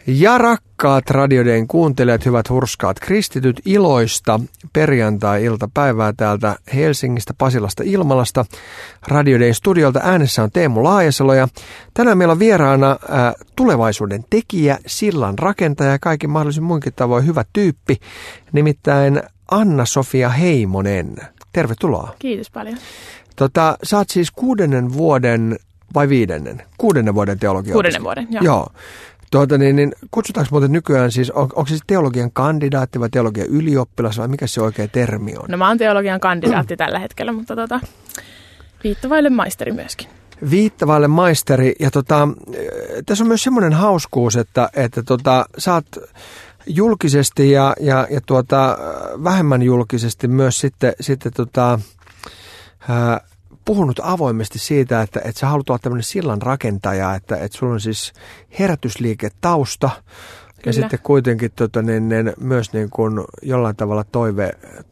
Ja rakkaat Radio Dayn kuuntelijat, hyvät hurskaat kristityt, iloista perjantai-iltapäivää täältä Helsingistä, Pasilasta, Ilmalasta. Radio Dayn studiolta äänessä on Teemu Laajasalo ja tänään meillä on vieraana tulevaisuuden tekijä, sillan rakentaja ja kaikin mahdollisin muinkin tavoin hyvä tyyppi, nimittäin Anna-Sofia Heimonen. Tervetuloa. Kiitos paljon. Sä oot siis 6. vuoden vai 5. 6. vuoden teologian 6. vuoden, joo. Joo. Kutsutaanko muuten nykyään siis, onko se teologian kandidaatti vai teologian ylioppilas vai mikä se oikea termi on? No mä oon teologian kandidaatti tällä hetkellä, mutta viittavaille maisteri myöskin. Viittavaille maisteri ja tässä on myös semmoinen hauskuus, että sä oot julkisesti ja vähemmän julkisesti myös sitten puhunut avoimesti siitä, että sä haluat olla tämmöinen sillan rakentaja, että sulla on siis herätysliiketausta ja sitten kuitenkin myös niin kuin jollain tavalla toive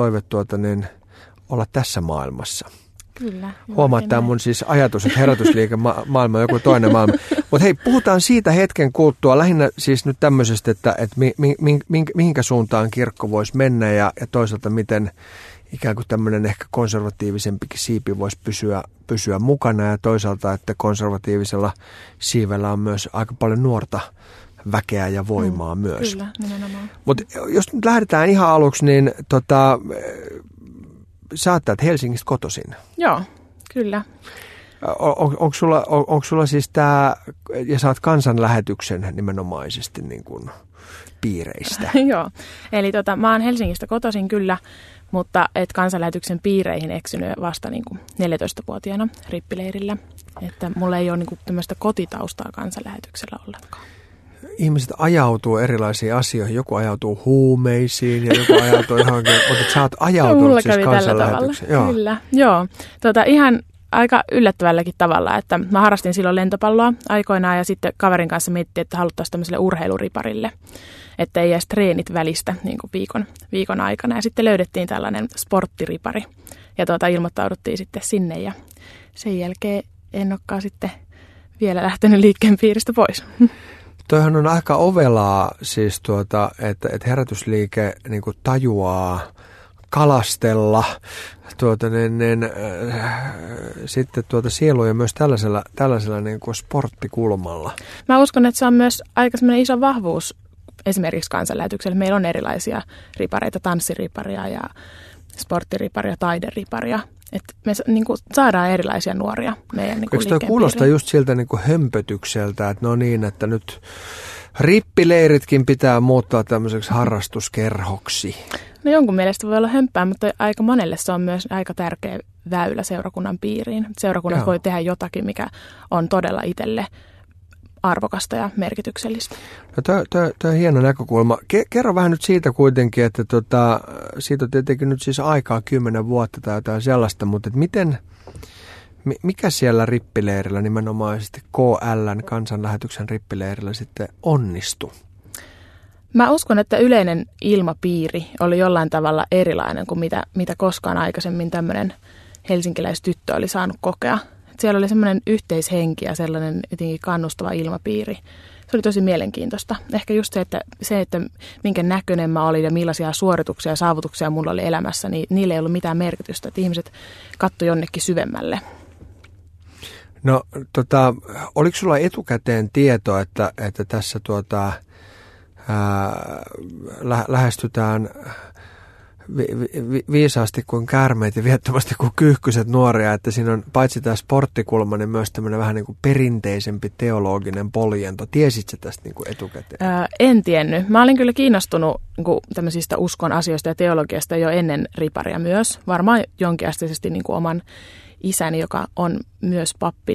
olla tässä maailmassa. Kyllä. Huomaa, että mun siis ajatus, että herätysliikemaailma on joku toinen maailma. Mutta hei, puhutaan siitä hetken kuluttua lähinnä siis nyt tämmöisestä, että mihinkä suuntaan kirkko voisi mennä ja toisaalta miten ikään kuin tämmöinen ehkä konservatiivisempikin siipi voisi pysyä mukana ja toisaalta, että konservatiivisella siivellä on myös aika paljon nuorta väkeä ja voimaa myös. Kyllä, nimenomaan. Mutta jos nyt lähdetään ihan aluksi, niin sä oot täältä Helsingistä kotoisin. Joo, kyllä. Onko sulla siis tämä, ja sä oot kansanlähetyksen nimenomaisesti niin kuin piireistä? Joo, eli mä oon Helsingistä kotoisin kyllä, mutta kansanlähetyksen piireihin eksynyt vasta niin kuin 14-vuotiaana rippileirillä. Että mulla ei ole niin kuin tämmöistä kotitaustaa kansanlähetyksellä ollenkaan. Ihmiset ajautuu erilaisiin asioihin. Joku ajautuu huumeisiin ja joku ajautuu johonkin, mutta sä oot ajautunut siis kansanlähetykseen. Joo. Kyllä, joo. Ihan aika yllättävälläkin tavalla, että mä harrastin silloin lentopalloa aikoinaan ja sitten kaverin kanssa mietittiin, että haluttaisiin tämmöiselle urheiluriparille, että ei edes treenit välistä niin kuin viikon aikana. Ja sitten löydettiin tällainen sporttiripari ja ilmoittauduttiin sitten sinne ja sen jälkeen en olekaan sitten vielä lähtenyt liikkeen piiristä pois. Toihan on aika ovelaa siis että herätysliike niin kuin tajuaa kalastella sitten sieluja myös tällaisella niin kuin sporttikulmalla. Mä uskon, että se on myös aika semmoinen iso vahvuus esimerkiksi kansanlähetyksellä. Meillä on erilaisia ripareita, tanssiriparia ja sporttiriparia, taideriparia. Että me niin kuin saadaan erilaisia nuoria meidän niin kuin liikkeen piiriin. Kuulostaa just siltä niin kuin hömpötykseltä, että no niin, että nyt rippileiritkin pitää muuttaa tämmöiseksi harrastuskerhoksi. No jonkun mielestä voi olla hömppää, mutta aika monelle se on myös aika tärkeä väylä seurakunnan piiriin. Seurakunnat voi tehdä jotakin, mikä on todella itselle arvokasta ja merkityksellistä. No toi on hieno näkökulma. Kerro vähän nyt siitä kuitenkin, että siitä on tietenkin nyt siis aikaa 10 vuotta tai jotain sellaista, mutta mikä siellä rippileirillä nimenomaisesti KL:n kansanlähetyksen rippileirillä sitten onnistui? Mä uskon, että yleinen ilmapiiri oli jollain tavalla erilainen kuin mitä koskaan aikaisemmin tämmöinen helsinkiläistyttö oli saanut kokea. Siellä oli semmoinen yhteishenki ja sellainen jotenkin kannustava ilmapiiri. Se oli tosi mielenkiintoista. Ehkä just se, että minkä näköinen mä olin ja millaisia suorituksia ja saavutuksia mulla oli elämässä, niin niillä ei ollut mitään merkitystä. Että ihmiset katsoi jonnekin syvemmälle. No, oliko sulla etukäteen tieto, että tässä lähestytään viisaasti kuin käärmeet ja viettomasti kuin kyyhkyset nuoria, että siinä on paitsi tämä sporttikulma, niin myös tämmöinen vähän niin kuin perinteisempi teologinen poljento. Tiesitkö tästä niin kuin etukäteen? En tiennyt. Mä olin kyllä kiinnostunut niin kuin tämmöisistä uskon asioista ja teologiasta jo ennen riparia myös. Varmaan jonkinasteisesti niin kuin oman isäni, joka on myös pappi,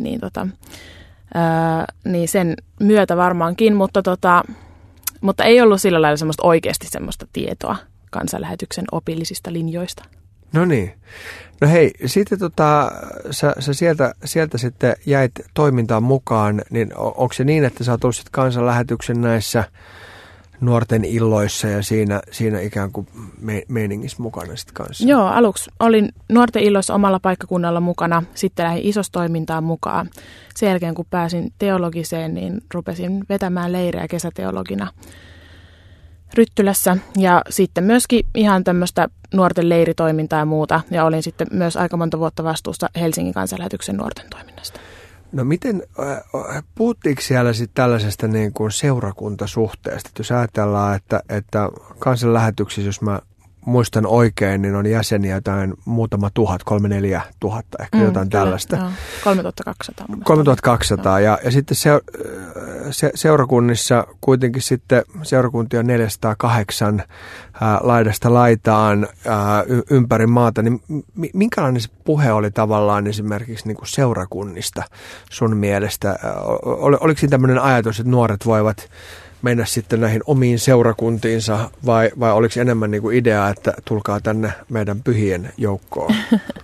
niin sen myötä varmaankin, mutta ei ollut sillä lailla semmoista oikeasti semmoista tietoa kansanlähetyksen opillisista linjoista. No niin. No hei, sitten sä sieltä sitten jäit toimintaan mukaan, niin onko se niin, että sä oot ollut sitten kansanlähetyksen näissä nuorten illoissa ja siinä ikään kuin meiningissä mukana sitten kanssa? Joo, aluksi olin nuorten illoissa omalla paikkakunnalla mukana, sitten lähdin isostoimintaan mukaan. Sen jälkeen kun pääsin teologiseen, niin rupesin vetämään leirejä kesäteologina Ryttylässä ja sitten myöskin ihan tämmöistä nuorten leiritoimintaa ja muuta. Ja olin sitten myös aika monta vuotta vastuussa Helsingin kansanlähetyksen nuorten toiminnasta. No miten, puhuttiinko siellä sitten tällaisesta niin kuin seurakuntasuhteesta? Jos ajatellaan, että kansanlähetyksissä, jos mä muistan oikein, niin on jäseniä jotain muutama tuhat, 3-4 tuhatta, ehkä jotain kyllä, tällaista. Joo. 3200. 3200 ja sitten seurakunnissa kuitenkin sitten seurakuntia on 408 laidasta laitaan ympäri maata, niin minkälainen se puhe oli tavallaan esimerkiksi niin kuin seurakunnista sun mielestä? Oliko siinä tämmöinen ajatus, että nuoret voivat mennä sitten näihin omiin seurakuntiinsa vai oliko enemmän niin kuin idea, että tulkaa tänne meidän pyhien joukkoon?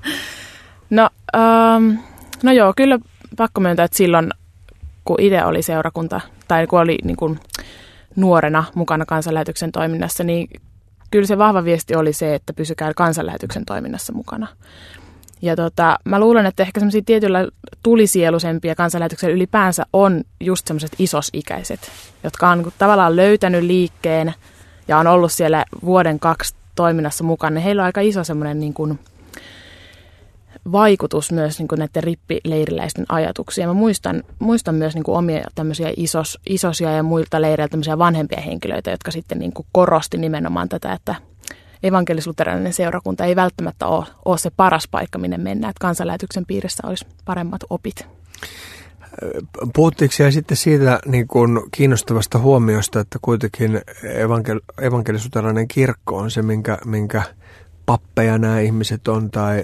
No joo, kyllä pakko myöntää, että silloin kun itse oli seurakunta tai kun oli niin kuin nuorena mukana kansanlähetyksen toiminnassa, niin kyllä se vahva viesti oli se, että pysykää kansanlähetyksen toiminnassa mukana. Ja mä luulen, että ehkä semmoisia tietyllä tulisielusempia kansanlähetyksen ylipäänsä on just semmoiset isosikäiset, jotka on tavallaan löytänyt liikkeen ja on ollut siellä 1-2 vuoden toiminnassa mukana. Heillä on aika iso semmoinen niin kuin vaikutus myös niin kuin näiden rippileiriläisten ajatuksia. Mä muistan myös niin kuin omia tämmöisiä isosia ja muilta leireiltä tämmöisiä vanhempia henkilöitä, jotka sitten niin kuin korosti nimenomaan tätä, että evankelis-luterilainen seurakunta ei välttämättä ole se paras paikka, minne mennään, että kansanlähetyksen piirissä olisi paremmat opit. Puhuttiinko siellä sitten siitä niin kuin kiinnostavasta huomiosta, että kuitenkin evankelis-luterilainen kirkko on se, minkä pappeja nämä ihmiset on tai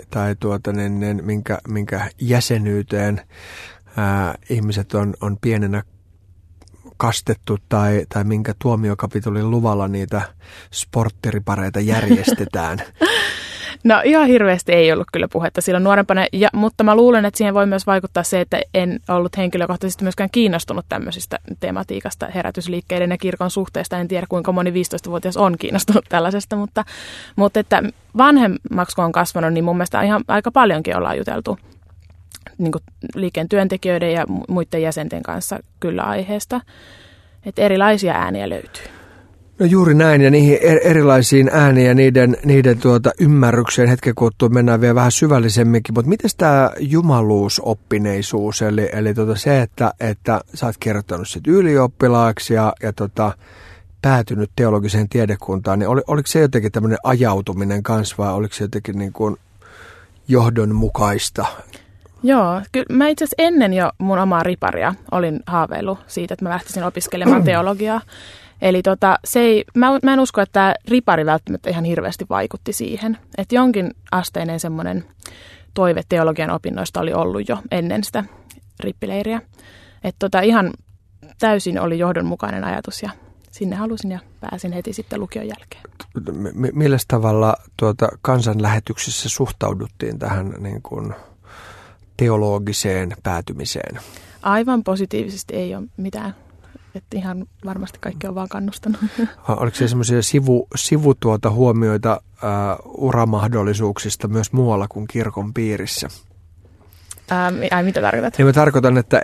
minkä jäsenyyteen ihmiset on pienenä kastettu tai minkä tuomiokapitolin luvalla niitä sporttiripareita järjestetään? No ihan hirveästi ei ollut kyllä puhetta silloin nuorempana, mutta mä luulen, että siihen voi myös vaikuttaa se, että en ollut henkilökohtaisesti myöskään kiinnostunut tämmöisistä tematiikasta, herätysliikkeiden ja kirkon suhteesta. En tiedä, kuinka moni 15-vuotias on kiinnostunut tällaisesta, mutta että vanhemmaksi kun on kasvanut, niin mun mielestä ihan aika paljonkin ollaan juteltu niin kuin liikkeen työntekijöiden ja muiden jäsenten kanssa kyllä aiheesta, että erilaisia ääniä löytyy. No juuri näin, ja niihin erilaisiin ääniin ja niiden ymmärrykseen hetken kuluttua mennään vielä vähän syvällisemminkin, mutta miten tämä jumaluusoppineisuus, eli se, että sä oot kirjoittanut sit ylioppilaaksi ja päätynyt teologiseen tiedekuntaan, niin oliko se jotenkin tämmöinen ajautuminen kanssa vai oliko se jotenkin niin kuin johdonmukaista? Joo, kyllä mä itse asiassa ennen jo mun omaa riparia olin haaveillut siitä, että mä lähtisin opiskelemaan teologiaa. Eli mä en usko, että tämä ripari välttämättä ihan hirveästi vaikutti siihen. Että jonkin asteinen semmoinen toive teologian opinnoista oli ollut jo ennen sitä rippileiriä. Että ihan täysin oli johdonmukainen ajatus ja sinne halusin ja pääsin heti sitten lukion jälkeen. Millä tavalla kansanlähetyksessä suhtauduttiin tähän niin kuin teologiseen päätymiseen? Aivan positiivisesti, ei ole mitään. Että ihan varmasti kaikki on vaan kannustanut. Oliko se semmoisia huomioita uramahdollisuuksista myös muualla kuin kirkon piirissä? Mitä tarkoitat? Niin mä tarkoitan, että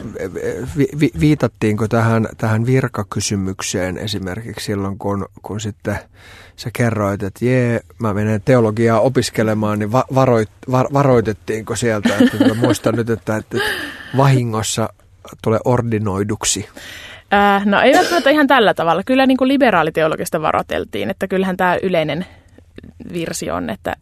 viitattiinko tähän virkakysymykseen esimerkiksi silloin, kun sitten sä kerroit, että mä menen teologiaa opiskelemaan, niin varoitettiinko sieltä? Että muistan nyt, että vahingossa tulee ordinoiduksi. No ei välttämättä ihan tällä tavalla. Kyllä niin kuin liberaaliteologista varoiteltiin, että kyllähän tämä yleinen virsi on, että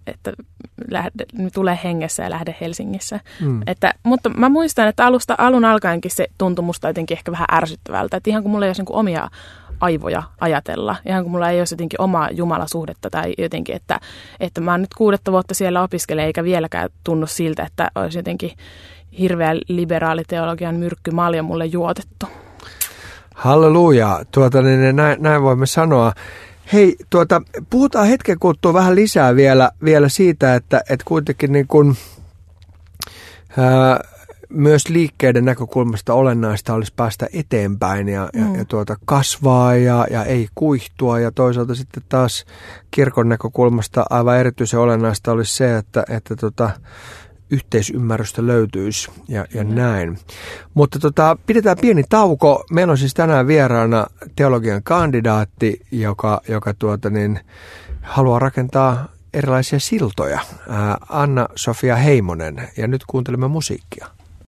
tule hengessä ja lähde Helsingissä. Mutta mä muistan, että alun alkaenkin se tuntui musta jotenkin ehkä vähän ärsyttävältä. Että ihan kun mulla ei olisi niin kuin omia aivoja ajatella, ihan kun mulla ei olisi jotenkin omaa jumalasuhdetta tai jotenkin, että mä oon nyt 6 vuotta siellä opiskelen eikä vieläkään tunnu siltä, että olisi jotenkin hirveä liberaaliteologian myrkkymalja mulle juotettu. Halleluja, näin voimme sanoa. Hei, puhutaan hetken kuluttua vähän lisää vielä siitä, että kuitenkin niin kuin, myös liikkeiden näkökulmasta olennaista olisi päästä eteenpäin ja kasvaa ja ei kuihtua. Ja toisaalta sitten taas kirkon näkökulmasta aivan erityisen olennaista olisi se, että yhteisymmärrystä löytyisi ja näin. Mutta pidetään pieni tauko. Meillä on siis tänään vieraana teologian kandidaatti, joka haluaa rakentaa erilaisia siltoja. Anna-Sofia Heimonen, ja nyt kuuntelemme musiikkia.